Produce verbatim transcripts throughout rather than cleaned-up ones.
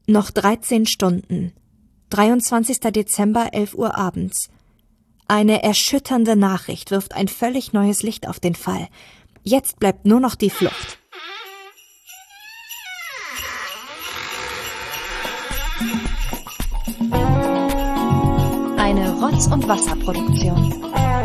Noch dreizehn Stunden. dreiundzwanzigster Dezember, elf Uhr abends. Eine erschütternde Nachricht wirft ein völlig neues Licht auf den Fall. Jetzt bleibt nur noch die Flucht. Eine Rotz- und Wasserproduktion.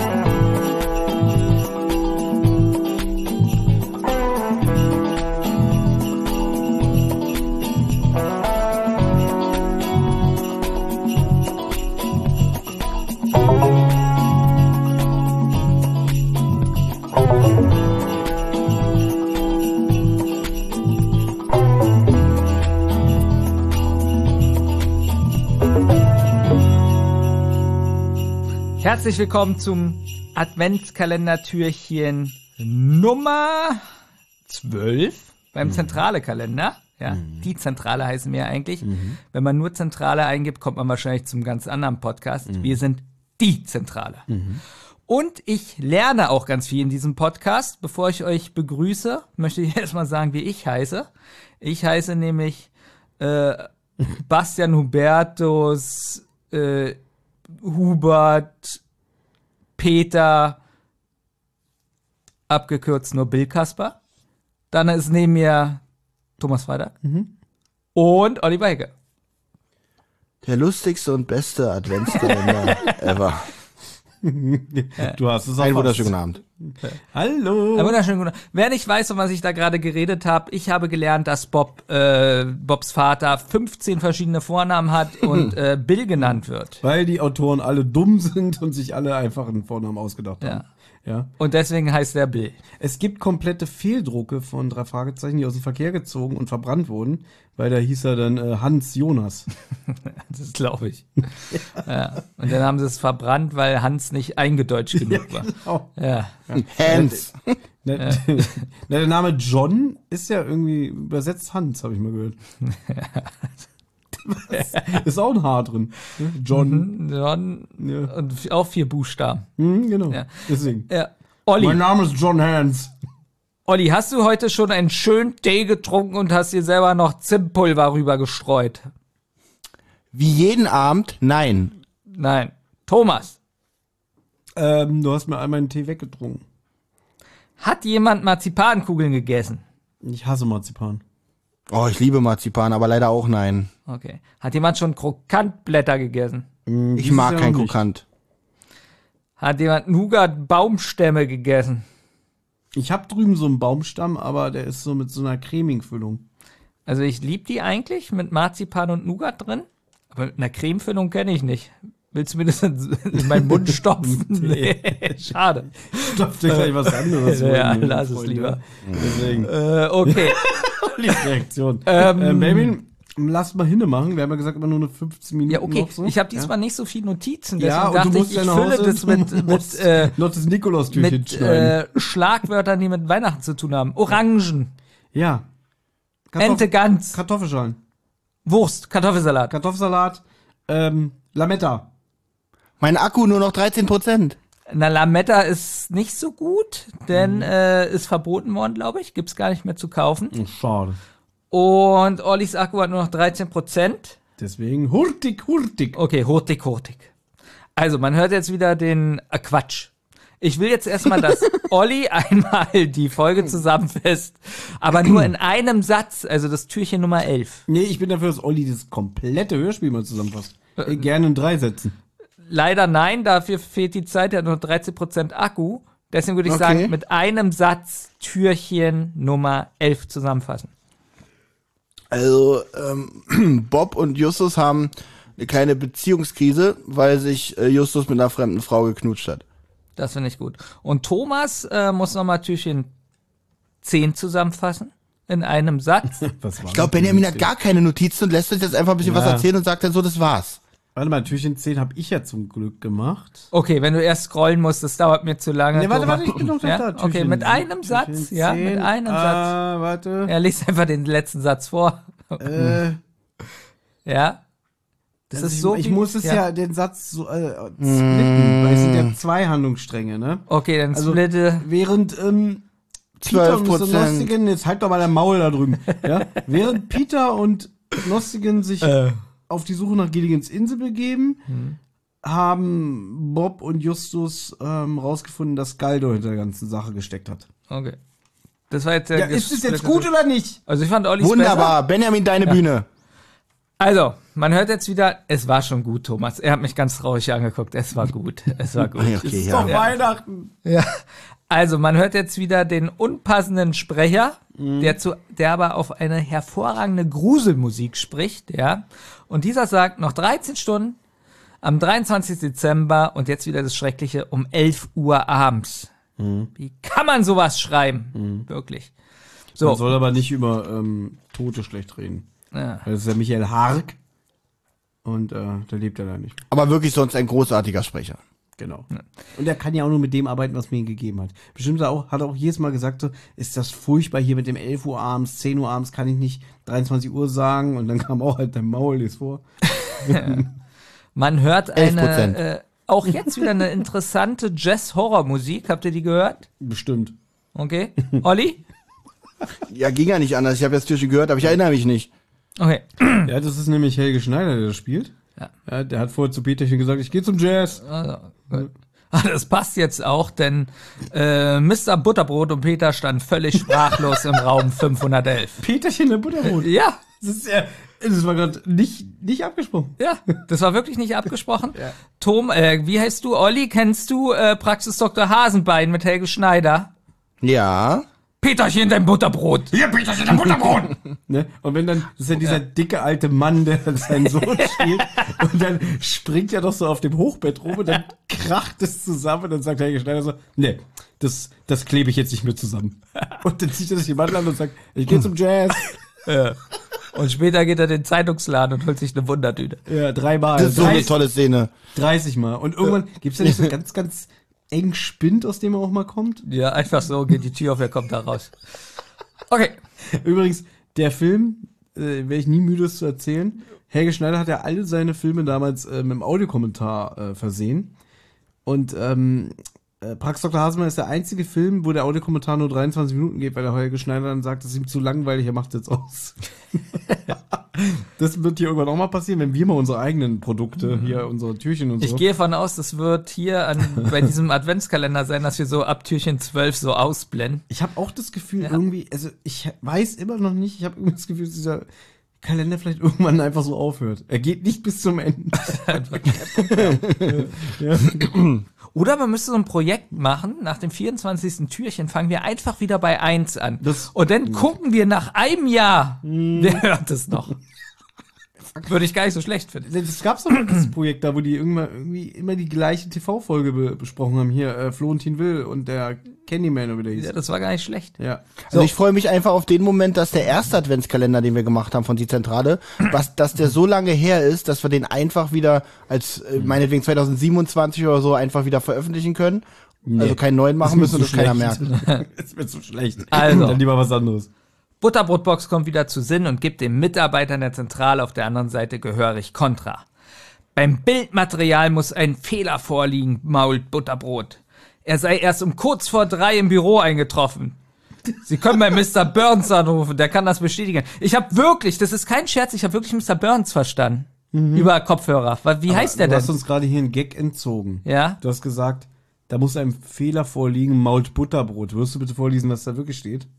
Herzlich willkommen zum Adventskalender-Türchen Nummer zwölf beim mhm. Zentrale-Kalender. Ja, mhm. die Zentrale heißen wir eigentlich. Mhm. Wenn man nur Zentrale eingibt, kommt man wahrscheinlich zum ganz anderen Podcast. Mhm. Wir sind die Zentrale. Mhm. Und ich lerne auch ganz viel in diesem Podcast. Bevor ich euch begrüße, möchte ich erstmal sagen, wie ich heiße. Ich heiße nämlich äh, Bastian Hubertus äh, Hubert Peter, abgekürzt nur Bill Kasper. Dann ist neben mir Thomas Freitag mhm. und Oliver Hecke. Der lustigste und beste Adventskalender ever. Du hast es auch. Einen wunderschönen Abend. Hallo. Ein wunderschönen guten Abend. Wer nicht weiß, um was ich da gerade geredet habe, ich habe gelernt, dass Bob, äh, Bobs Vater fünfzehn verschiedene Vornamen hat und äh, Bill genannt wird. Weil die Autoren alle dumm sind und sich alle einfach einen Vornamen ausgedacht haben. Ja. Ja. Und deswegen heißt er Bill. Es gibt komplette Fehldrucke von drei Fragezeichen, die aus dem Verkehr gezogen und verbrannt wurden, weil da hieß er dann äh, Hans Jonas. Das glaube ich. Ja. Ja. Und dann haben sie es verbrannt, weil Hans nicht eingedeutscht genug war. Genau. Ja. Hans. Na, ja. Na, der Name John ist ja irgendwie übersetzt Hans, habe ich mal gehört. Ist auch ein Haar drin. John. Mhm, John ja. Und auch vier Buchstaben. Mhm, genau. Ja. Deswegen. Ja. Olli. Mein Name ist John Hans. Olli, hast du heute schon einen schönen Tee getrunken und hast dir selber noch Zimtpulver rüber gestreut? Wie jeden Abend? Nein. Nein. Thomas. Ähm, du hast mir einmal einen Tee weggetrunken. Hat jemand Marzipankugeln gegessen? Ich hasse Marzipan. Oh, ich liebe Marzipan, aber leider auch nein. Okay. Hat jemand schon Krokantblätter gegessen? Ich mag kein Krokant. Hat jemand Nougat-Baumstämme gegessen? Ich habe drüben so einen Baumstamm, aber der ist so mit so einer Creming-Füllung. Also ich liebe die eigentlich mit Marzipan und Nougat drin, aber mit einer Cremefüllung kenne ich nicht. Willst du mir das in meinen Mund stopfen? Nee, schade. Stopf dir gleich was anderes. Ja, lass es lieber. Deswegen. Äh, okay. Reaktion. Ähm, äh, Benjamin, lass mal hinmachen. Wir haben ja gesagt, immer nur eine fünfzehn Minuten. Ja, okay. Noch so. Ich habe diesmal ja? nicht so viele Notizen. Ja, deswegen und du dachte musst ich, ich ja fülle nach das Hause, mit, du mit, musst äh, noch das Nikolaustürchen mit schneiden. äh, Schlagwörtern, die mit Weihnachten zu tun haben. Orangen. Ja. Kartoff- Ente Gans. Kartoffelschalen. Wurst. Kartoffelsalat. Kartoffelsalat. Ähm, Lametta. Mein Akku nur noch dreizehn Prozent. Na, Lametta ist nicht so gut, denn mhm. äh, ist verboten worden, glaube ich. Gibt's gar nicht mehr zu kaufen. Schade. Und Ollis Akku hat nur noch dreizehn Prozent. Deswegen hurtig, hurtig. Okay, hurtig, hurtig. Also, man hört jetzt wieder den äh, Quatsch. Ich will jetzt erstmal, dass Olli einmal die Folge zusammenfasst, aber nur in einem Satz, also das Türchen Nummer elf. Nee, ich bin dafür, dass Olli das komplette Hörspiel mal zusammenfasst. Äh, gerne in drei Sätzen. Leider nein, dafür fehlt die Zeit, er hat nur dreizehn Prozent Akku. Deswegen würde ich okay. sagen, mit einem Satz Türchen Nummer elf zusammenfassen. Also, ähm, Bob und Justus haben eine kleine Beziehungskrise, weil sich äh, Justus mit einer fremden Frau geknutscht hat. Das finde ich gut. Und Thomas äh, muss nochmal Türchen zehn zusammenfassen. In einem Satz. Ich glaube, Benjamin hat gar keine Notizen und lässt uns jetzt einfach ein bisschen ja. was erzählen und sagt dann so, das war's. Warte mal, Türchen zehn habe ich ja zum Glück gemacht. Okay, wenn du erst scrollen musst, das dauert mir zu lange. Nee, warte, warte, ich bin noch ja? da. Okay, mit einem Satz, ja, mit einem ah, Satz. Warte. Ja, lies einfach den letzten Satz vor. Äh. Ja. Das also ist ich, so. Ich wie, muss es ja, ja den Satz so äh, splitten, mm. weil es sind ja zwei Handlungsstränge, ne? Okay, dann also, splitte. Während, ähm, Peter und Mister Nostigen, jetzt halt doch mal der Maul da drüben, ja? Während Peter und Nostigen sich Äh. auf die Suche nach Gilligans Insel begeben, Hm. haben Bob und Justus ähm, rausgefunden, dass Galdo hinter der ganzen Sache gesteckt hat. Okay. Das war jetzt der Ja, ist es jetzt gut oder nicht? Also ich fand Ollis Wunderbar. besser. Benjamin, deine Ja. Bühne. Also, man hört jetzt wieder, es war schon gut, Thomas. Er hat mich ganz traurig angeguckt. Es war gut. Es war gut. Okay, Es ist ja. doch Weihnachten. Ja. Also, man hört jetzt wieder den unpassenden Sprecher, der zu, der aber auf eine hervorragende Gruselmusik spricht, ja. Und dieser sagt, noch dreizehn Stunden, am dreiundzwanzigsten Dezember und jetzt wieder das Schreckliche, um elf Uhr abends. Wie kann man sowas schreiben? Wirklich. So. Man soll aber nicht über ähm, Tote schlecht reden. Ja. Weil das ist ja Michael Hark. Und äh, der lebt ja da nicht. Aber wirklich sonst ein großartiger Sprecher. Genau. Und er kann ja auch nur mit dem arbeiten, was mir ihn gegeben hat. Bestimmt auch, hat er auch jedes Mal gesagt, so, ist das furchtbar hier mit dem elf Uhr abends, zehn Uhr abends, kann ich nicht dreiundzwanzig Uhr sagen. Und dann kam auch halt dein Maul jetzt vor. Man hört elf Prozent. eine, äh, auch jetzt wieder eine interessante Jazz-Horror-Musik. Habt ihr die gehört? Bestimmt. Okay. Olli? Ja, ging ja nicht anders. Ich habe das Türchen gehört, aber ich erinnere mich nicht. Okay. Ja, das ist nämlich Helge Schneider, der das spielt. Ja. Ja, der hat vorher zu Peterchen gesagt, ich gehe zum Jazz. Also, gut. Ah, das passt jetzt auch, denn äh, Mister Butterbrot und Peter standen völlig sprachlos im Raum fünfhundertelf. Peterchen der Butterbrot. Ja, Das ist ja, das war gerade nicht, nicht abgesprochen. ja, das war wirklich nicht abgesprochen. Tom, äh, wie heißt du? Olli, kennst du äh, Praxis Doktor Hasenbein mit Helge Schneider? Ja. Peterchen, dein Butterbrot. Hier, Peterchen, dein Butterbrot. Ne? Und wenn dann, das ist ja dieser dicke alte Mann, der seinen Sohn spielt, und dann springt er doch so auf dem Hochbett rum und dann kracht es zusammen und dann sagt Helge Schneider so, nee, das, das klebe ich jetzt nicht mehr zusammen. Und dann zieht er sich die Mantel an und sagt, ich gehe zum Jazz. Ja. Und später geht er in den Zeitungsladen und holt sich eine Wundertüte. Ja, dreimal. Das ist so eine dreißig, tolle Szene. dreißig Mal. Und irgendwann gibt's ja nicht so einen ganz, ganz engen Spind, aus dem er auch mal kommt. Ja, einfach so, geht die Tür auf, er kommt da raus. Okay. Übrigens, der Film, äh, werde ich nie müde, es zu erzählen. Helge Schneider hat ja alle seine Filme damals äh, mit dem Audiokommentar äh, versehen. Und ähm, äh, Praxis Doktor Hasenbein ist der einzige Film, wo der Audiokommentar nur dreiundzwanzig Minuten geht, weil der Helge Schneider dann sagt, das ist ihm zu langweilig, er macht jetzt aus. Das wird hier irgendwann auch mal passieren, wenn wir mal unsere eigenen Produkte, hier unsere Türchen und so. Ich gehe davon aus, das wird hier an, bei diesem Adventskalender sein, dass wir so ab Türchen zwölf so ausblenden. Ich habe auch das Gefühl, Ja. irgendwie, also ich weiß immer noch nicht, ich habe irgendwie das Gefühl, dass dieser Kalender vielleicht irgendwann einfach so aufhört. Er geht nicht bis zum Ende. ja. Oder man müsste so ein Projekt machen, nach dem vierundzwanzigsten Türchen fangen wir einfach wieder bei eins an. Das- Und dann gucken wir nach einem Jahr, wer hört es noch. Würde ich gar nicht so schlecht finden. Das gab's doch mal das Projekt da, wo die irgendwann irgendwie immer die gleiche T V-Folge be besprochen haben. Hier, äh, Florentin Will und der Candyman, oder wie der hieß. Ja, das war gar nicht schlecht. Ja. Also ich freue mich einfach auf den Moment, dass der erste Adventskalender, den wir gemacht haben von die Zentrale, was, dass der so lange her ist, dass wir den einfach wieder als, äh, meinetwegen zweitausendsiebenundzwanzig oder so einfach wieder veröffentlichen können. Also keinen neuen machen müssen und das keiner merkt. Es wird so schlecht. Also. Dann lieber was anderes. Butterbrotbox kommt wieder zu Sinn und gibt den Mitarbeitern der Zentrale auf der anderen Seite gehörig Kontra. Beim Bildmaterial muss ein Fehler vorliegen, mault Butterbrot. Er sei erst um kurz vor drei im Büro eingetroffen. Sie können bei Mister Burns anrufen, der kann das bestätigen. Ich habe wirklich, das ist kein Scherz, ich habe wirklich Mister Burns verstanden. Über Kopfhörer. Wie heißt der Du denn? hast uns gerade hier einen Gag entzogen. Ja? Du hast gesagt, da muss ein Fehler vorliegen, mault Butterbrot. Wirst du bitte vorlesen, was da wirklich steht?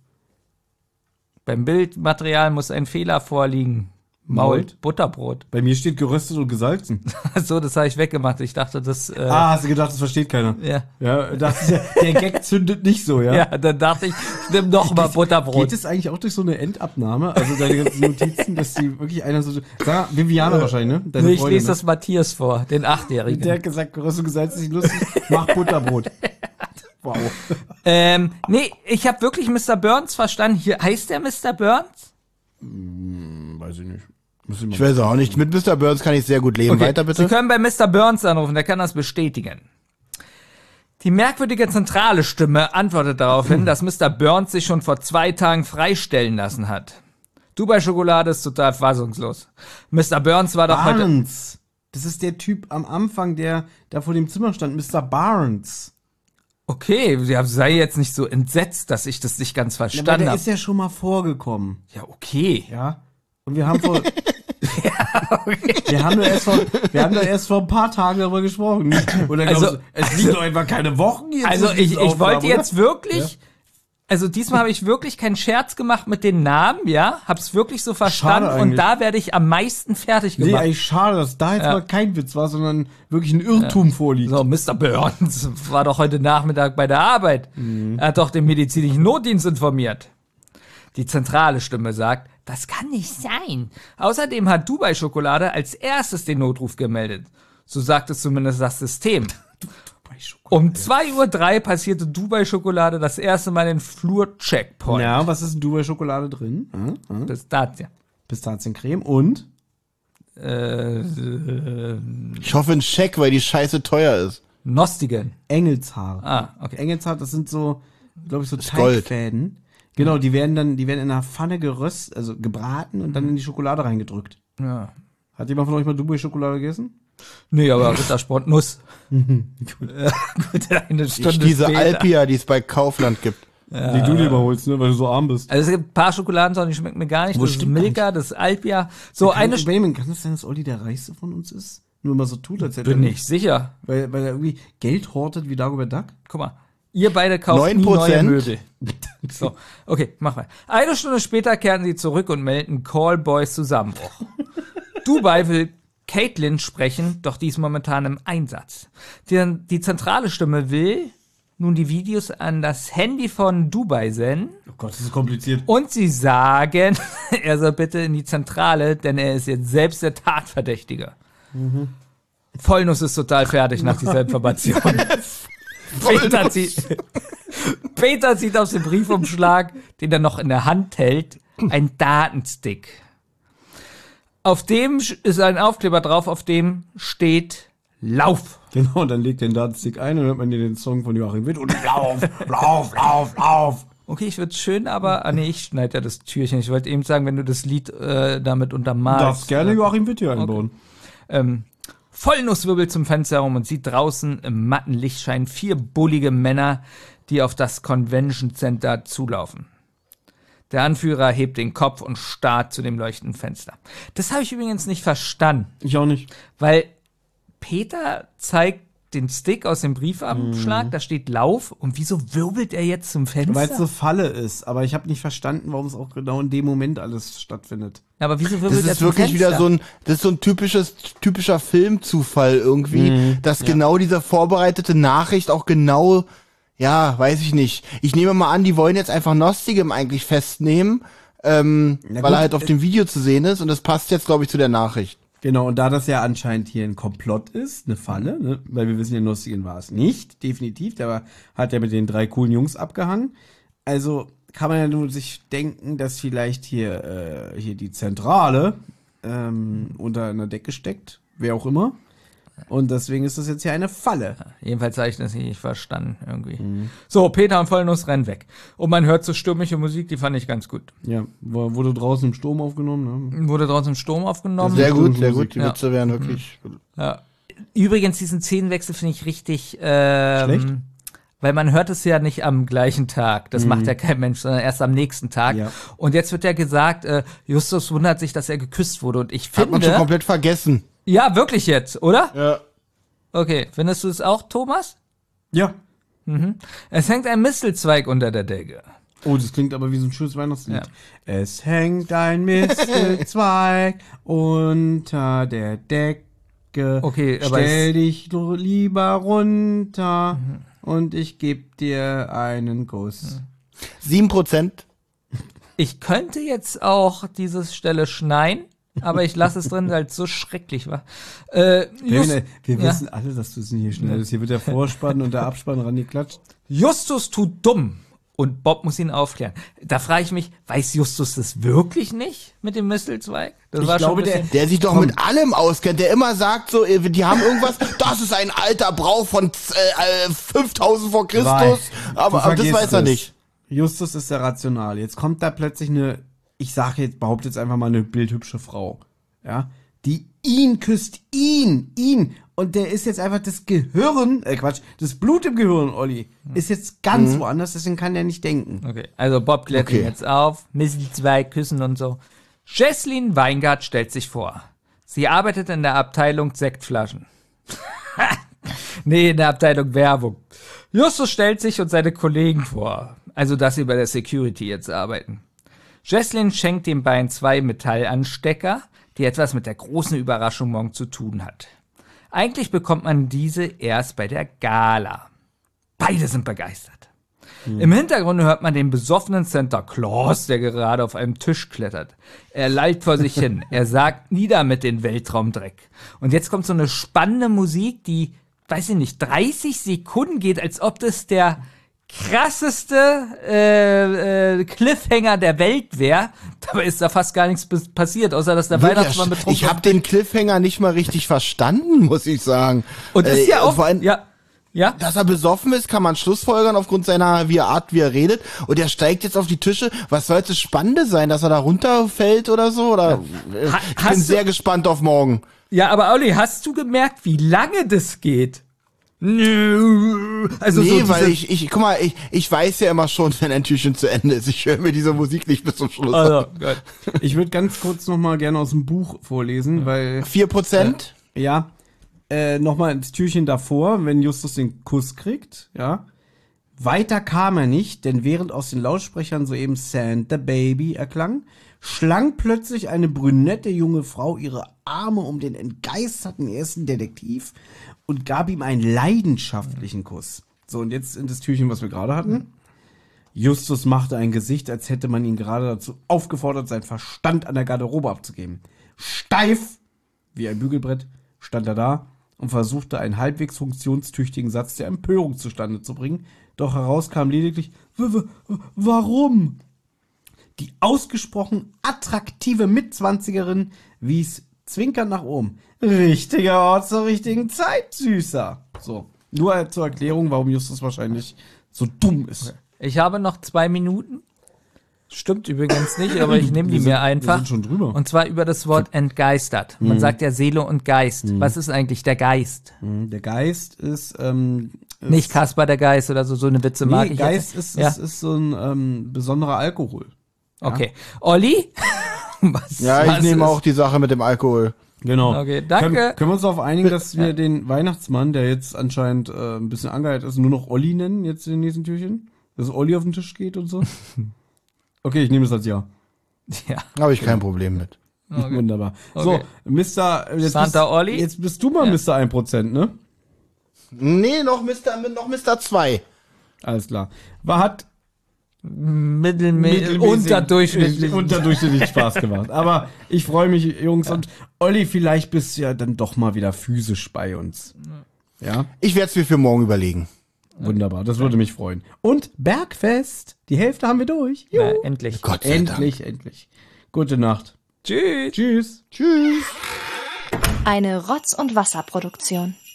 Beim Bildmaterial muss ein Fehler vorliegen. Mault Mault? Butterbrot. Bei mir steht geröstet und gesalzen. So, das habe ich weggemacht. Ich dachte, das... Äh, Ah, hast du gedacht, das versteht keiner? ja. Ja, das, der, der Gag zündet nicht so, ja? Ja, dann dachte ich, ich nimm noch mal Butterbrot. Geht es eigentlich auch durch so eine Endabnahme? Also deine ganzen Notizen, dass die wirklich einer so... Sag, Viviana wahrscheinlich, ne? Deine Nee, ich Freundin, lese ne? das Matthias vor, den Achtjährigen. Der hat gesagt, geröstet und gesalzen ist nicht lustig, mach Butterbrot. Wow. ähm, nee, ich habe wirklich Mister Burns verstanden. Hier heißt der Mister Burns? Weiß ich nicht. Muss ich Ich weiß auch nicht. Mit Mister Burns kann ich sehr gut leben. Weiter Sie bitte. können bei Mister Burns anrufen, der kann das bestätigen. Die merkwürdige zentrale Stimme antwortet darauf hin, dass Mister Burns sich schon vor zwei Tagen freistellen lassen hat. Dubai-Schokolade ist total fassungslos. Mister Burns war doch heute... Barnes. Das ist der Typ am Anfang, der da vor dem Zimmer stand. Mister Barnes. Okay, ja, sei jetzt nicht so entsetzt, dass ich das nicht ganz Ja, aber verstanden der habe. ist ja schon mal vorgekommen. Ja, okay. Ja. Und wir haben vor, wir haben doch erst vor, wir haben doch erst vor ein paar Tagen darüber gesprochen. Oder glaubst Also- du, es liegt doch einfach keine Wochen jetzt. Also zwischen ich, diesen ich Aufnahmen, wollte oder? jetzt wirklich, also diesmal habe ich wirklich keinen Scherz gemacht mit den Namen, ja, hab's wirklich so verstanden und eigentlich. da werde ich am meisten fertig Nee, gemacht. eigentlich schade, dass da jetzt Ja. mal kein Witz war, sondern wirklich ein Irrtum vorliegt. So, Mister Burns war doch heute Nachmittag bei der Arbeit. Mhm. Er hat doch den medizinischen Notdienst informiert. Die zentrale Stimme sagt, das kann nicht sein. Außerdem hat Dubai-Schokolade als erstes den Notruf gemeldet. So sagt es zumindest das System. Um zwei Uhr drei passierte Dubai-Schokolade das erste Mal den Flur-Checkpoint. Ja, was ist in Dubai-Schokolade drin? Hm? Hm? Pistazien. Pistaziencreme und? Äh, äh, Ich hoffe ein Scheck, weil die Scheiße teuer ist. Nostigen. Engelshaar. Ah, okay. Engelshaar, das sind so, glaube ich, so ist Gold. Teigfäden. Genau, die werden dann, die werden in einer Pfanne geröstet, also gebraten und dann in die Schokolade reingedrückt. Ja. Hat jemand von euch mal Dubai-Schokolade gegessen? Nee, aber Rittersport Nuss. Gut, eine Stunde Ich, diese später. Alpia, die es bei Kaufland gibt. Die du dir überholst, ne, weil du so arm bist. Also es gibt ein paar Schokoladensorten, die schmecken mir gar nicht. Wo Das ist stimmt Milka, das ist Alpia. So kann, eine ich, Benjamin, kann es sein, dass Olli der Reichste von uns ist? Nur mal so tut, als hätte bin er ich sicher. Weil, weil er irgendwie Geld hortet wie Dagobert Duck. Guck mal. Ihr beide kauft neun nie neue Prozent? Möbel. So, okay, mach mal. Eine Stunde später kehren sie zurück und melden Callboys Zusammenbruch. Dubai will Caitlin sprechen, doch die ist momentan im Einsatz. Die, die zentrale Stimme will nun die Videos an das Handy von Dubai senden Oh Gott, das ist kompliziert. und sie sagen, er soll bitte in die Zentrale, denn er ist jetzt selbst der Tatverdächtige. Mhm. Vollnuss ist total fertig nach dieser Information. Peter zieht, Peter zieht aus dem Briefumschlag, den er noch in der Hand hält, einen Datenstick. Auf dem ist ein Aufkleber drauf, auf dem steht Lauf. Genau, und dann legt den Datenstick ein und hört man dir den Song von Joachim Witt und lauf, lauf, lauf, lauf. Okay, ich würde schön, aber, ah nee, ich schneide ja das Türchen. Ich wollte eben sagen, wenn du das Lied äh, damit Du untermalst. darfst gerne Joachim Witt hier einbauen. Ähm, Vollnuss wirbelt zum Fenster herum und sieht draußen im matten Lichtschein vier bullige Männer, die auf das Convention Center zulaufen. Der Anführer hebt den Kopf und starrt zu dem leuchtenden Fenster. Das habe ich übrigens nicht verstanden, Ich auch nicht. weil Peter zeigt den Stick aus dem Briefabschlag, da steht Lauf, und wieso wirbelt er jetzt zum Fenster? Weil es eine Falle ist, aber ich habe nicht verstanden, warum es auch genau in dem Moment alles stattfindet. aber wieso Das wirbelt er ist zum wirklich Fenster? wieder so ein, das ist so ein typisches, typischer Filmzufall irgendwie, dass genau diese vorbereitete Nachricht auch genau, ja, weiß ich nicht. Ich nehme mal an, die wollen jetzt einfach Nostigem eigentlich festnehmen, ähm, Na weil gut, er halt auf dem Video zu sehen ist, und das passt jetzt, glaube ich, zu der Nachricht. Genau, und da das ja anscheinend hier ein Komplott ist, eine Falle, ne, weil wir wissen ja, Nostigen war es nicht, definitiv, der war, hat ja mit den drei coolen Jungs abgehangen. Also kann man ja nur sich denken, dass vielleicht hier, äh, hier die Zentrale ähm, unter einer Decke steckt, wer auch immer. Und deswegen ist das jetzt hier eine Falle. Jedenfalls habe ich das nicht verstanden irgendwie. So, Peter und Vollnuss rennen weg. Und man hört so stürmische Musik, die fand ich ganz gut. Ja, wo- wurde draußen im Sturm aufgenommen, ne? Wurde draußen im Sturm aufgenommen. Sehr gut, Musik, sehr gut. Die ja. Witze wären wirklich. Ja. Übrigens, diesen Szenenwechsel finde ich richtig, ähm, Schlecht? weil man hört es ja nicht am gleichen Tag. Das macht ja kein Mensch, sondern erst am nächsten Tag. Ja. Und jetzt wird ja gesagt, äh, Justus wundert sich, dass er geküsst wurde. Und ich Hat man schon finde, komplett vergessen. ja, wirklich jetzt, oder? Ja. Okay, findest du es auch, Thomas? Ja. Es hängt ein Mistelzweig unter der Decke. Oh, das klingt aber wie so ein schönes Weihnachtslied. Ja. Es hängt ein Mistelzweig unter der Decke. Okay, aber Stell es- dich doch lieber runter und ich geb dir einen Kuss. Sieben Prozent. Ich könnte jetzt auch diese Stelle schneiden, aber ich lasse es drin, weil es so schrecklich war. Äh, Just, Kevin, wir ja. wissen alle, dass du es nicht hier schneidest. Hier wird der Vorspann und der Abspann rangeklatscht. Justus tut dumm und Bob muss ihn aufklären. Da frage ich mich, weiß Justus das wirklich nicht mit dem Mistelzweig? Das Ich war glaube, schon ein bisschen- Der sich doch Komm. mit allem auskennt, der immer sagt so, äh, die haben irgendwas, das ist ein alter Brauch von äh, äh, fünftausend vor Christus, Weil, aber, du aber das vergisst weiß er es. nicht. Justus ist der Rational. Jetzt kommt da plötzlich eine, ich sage jetzt, behaupte jetzt einfach mal eine bildhübsche Frau, ja, die ihn küsst, ihn, ihn. Und der ist jetzt einfach das Gehirn, äh Quatsch, das Blut im Gehirn, Olli, ist jetzt ganz woanders, deswegen kann der nicht denken. Okay, also Bob klärt Okay. ihn jetzt auf, Mistelzweig, küssen und so. Jesslyn Weingart stellt sich vor. Sie arbeitet in der Abteilung Sektflaschen. Nee, in der Abteilung Werbung. Justus stellt sich und seine Kollegen vor. Also, dass sie bei der Security jetzt arbeiten. Jesslyn schenkt den beiden zwei Metallanstecker, die etwas mit der großen Überraschung morgen zu tun hat. Eigentlich bekommt man diese erst bei der Gala. Beide sind begeistert. Hm. Im Hintergrund hört man den besoffenen Santa Claus, der gerade auf einem Tisch klettert. Er lallt vor sich hin. Er sagt, nieder mit den Weltraumdreck. Und jetzt kommt so eine spannende Musik, die, weiß ich nicht, dreißig Sekunden geht, als ob das der krasseste äh, äh, Cliffhanger der Welt wäre. Dabei ist da fast gar nichts passiert, außer dass der Weihnachtsmann betrunken ist. Ich habe den Cliffhanger nicht mal richtig verstanden, muss ich sagen. Und das ist ja auch, vor allem, ja, ja. Dass er besoffen ist, kann man schlussfolgern aufgrund seiner wie Art, wie er redet. Und er steigt jetzt auf die Tische. Was soll das Spannende sein, dass er da runterfällt oder so? Oder ja. ha, ich bin sehr du, gespannt auf morgen. Ja, aber Olli, hast du gemerkt, wie lange das geht? Nö. Also nee, so weil ich, ich, guck mal, ich, ich weiß ja immer schon, wenn ein Türchen zu Ende ist. Ich höre mir diese Musik nicht bis zum Schluss also, an. Gott. Ich würde ganz kurz nochmal gerne aus dem Buch vorlesen, weil... Vier Prozent? Äh, ja. Äh, nochmal ins Türchen davor, wenn Justus den Kuss kriegt, ja. Weiter kam er nicht, denn während aus den Lautsprechern soeben Santa Baby erklang, schlang plötzlich eine brünette junge Frau ihre Arme um den entgeisterten ersten Detektiv und gab ihm einen leidenschaftlichen Kuss. So, und jetzt in das Türchen, was wir gerade hatten. Justus machte ein Gesicht, als hätte man ihn gerade dazu aufgefordert, seinen Verstand an der Garderobe abzugeben. Steif wie ein Bügelbrett stand er da und versuchte, einen halbwegs funktionstüchtigen Satz der Empörung zustande zu bringen. Doch heraus kam lediglich, warum? Die ausgesprochen attraktive Mitzwanzigerin wies zwinkernd nach oben. Richtiger Ort zur richtigen Zeit, Süßer. So, nur zur Erklärung, warum Justus wahrscheinlich so dumm ist. Ich habe noch zwei Minuten. Stimmt übrigens nicht, aber ich nehme die sind, mir einfach. Wir sind schon drüber. Und zwar über das Wort entgeistert. Man mhm. sagt ja Seele und Geist. Mhm. Was ist eigentlich der Geist? Der Geist ist, ähm, ist nicht Kasper der Geist oder so, so eine Witze nee, mag ich. Geist ist, ja. ist, ist so ein ähm, besonderer Alkohol. Ja? Okay. Olli? was, ja, ich nehme auch die Sache mit dem Alkohol. Genau. Okay, danke. Können, können wir uns darauf einigen, dass wir ja. den Weihnachtsmann, der jetzt anscheinend äh, ein bisschen angeheizt ist, nur noch Olli nennen, jetzt in den nächsten Türchen? Dass Olli auf den Tisch geht und so? Okay, ich nehme das als Ja. Ja. Habe ich kein Problem mit. Okay. Wunderbar. Okay. So, Mister Jetzt Santa bist, Olli? Jetzt bist du mal ja. Mister ein Prozent, ne? Nee, noch Mister noch Mister zwei. Alles klar. War hat Mittelmäßig, unterdurchschnittlich. Unterdurchschnittlich Spaß gemacht. Aber ich freue mich, Jungs. Ja. Und Olli, vielleicht bist du ja dann doch mal wieder physisch bei uns. Ja? Ich werde es mir für morgen überlegen. Wunderbar, das würde mich freuen. Und Bergfest, die Hälfte haben wir durch. Ja, endlich. Gott sei endlich, Dank. endlich. Gute Nacht. Tschüss. Tschüss. Tschüss. Eine Rotz- und Wasserproduktion.